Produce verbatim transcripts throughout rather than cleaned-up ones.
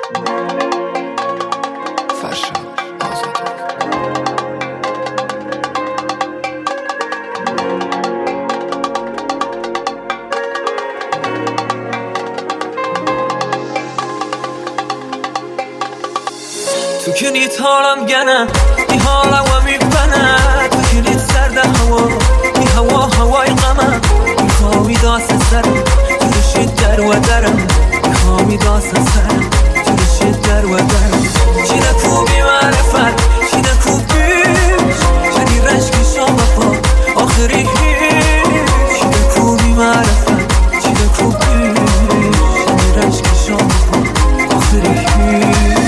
تو که نیت حالم گنه ای حالم و میبنه تو که نیت سرده هوا ای هوا هوای غمه ای خواهی داست سرم تو رشید در و درم ای خواهی داست سرم تو رشید در و درم چی نکو بی معرفت چی نکو بیش چنی رشکی شام پا آخری هیچ چی نکو بی معرفت چی نکو بیش چنی رشکی شام پا آخری هیچ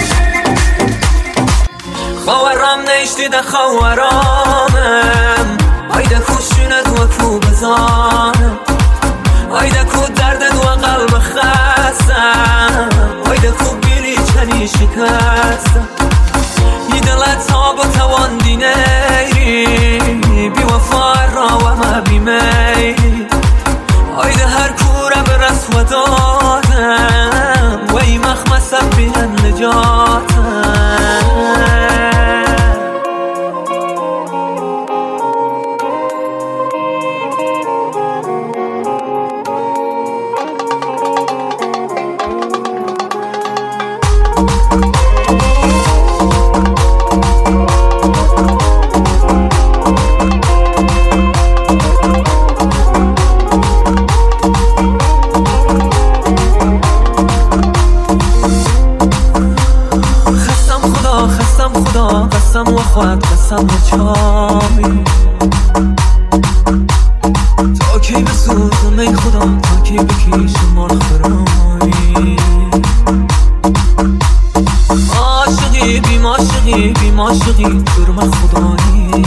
خواهرم نیشتیده خواهرامم آیده خوشونت و کو بزانم آیده کو دردت و قلب خستم آیده کو بیلی چنی شکستم یه دلت تا با توان دینیری بی وفا را و ما بی میری آیده هر کوره به رسو دادم و ای مخمسم بیان نجاتم قسم و خواهد قسم و چامی تا کی بسوزم ای خدا تا کی بکیشم مال خرایی عاشقی بی معاشقی بی معاشقی جرم خدایی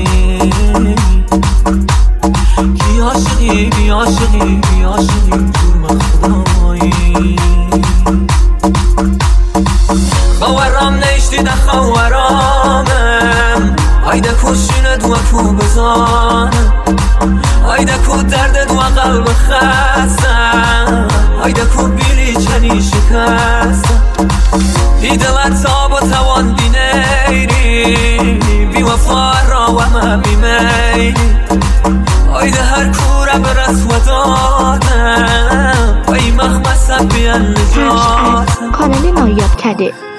کی عاشقی بی عاشقی بی عاشقی جرم خدایی خواهرام نیشتیده خواهرامم آیده کشونت و کو بزانم آیده کو دردت و قلب خستم آیده کو بیلی چنی شکستم ای دلت تا با توان دینیری بی وفا را و ما بی میری آیده هر کوره به رسو دادم و ای مخمسم بیان نجاتم کانال نایاب کده